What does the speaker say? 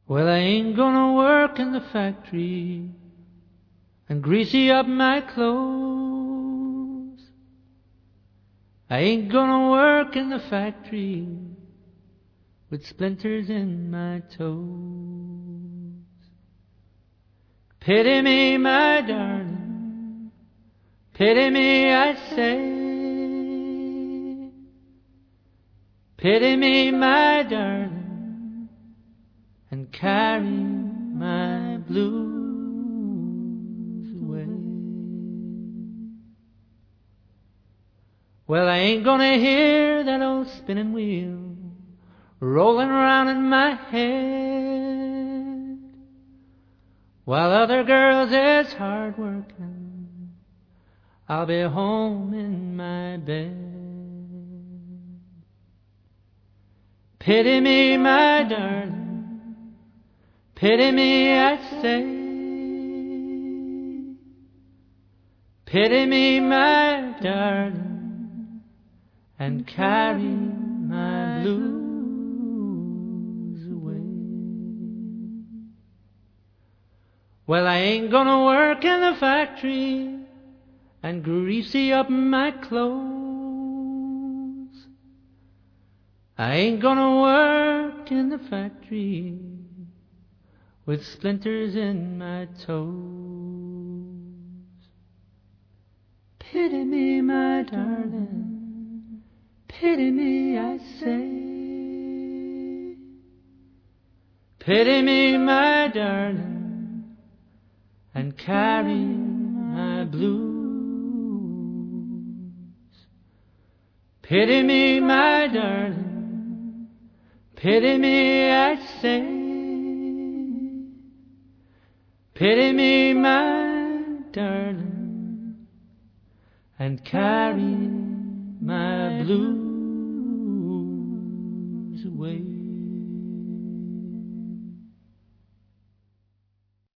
Well, I ain't gonna work in the factory and greasy up my clothes. I ain't gonna work in the factory with splinters in my toes. Pity me, my darling, pity me, I say. Pity me, my darling, and carry my blues away. Well, I ain't gonna hear that old spinning wheel rolling around in my head while other girls is hard working. I'll be home in my bed. Pity me, my darling, pity me, I say. Pity me, my darling, and carry my blues away. Well, I ain't gonna work in the factory and greasy up my clothes. I ain't gonna work in the factory with splinters in my toes. Pity me, my darling, pity me, I say. Pity me, my darling, and carry my blues. Pity me, my darling, pity me, I say. Pity me, my darling, and carry my blues away.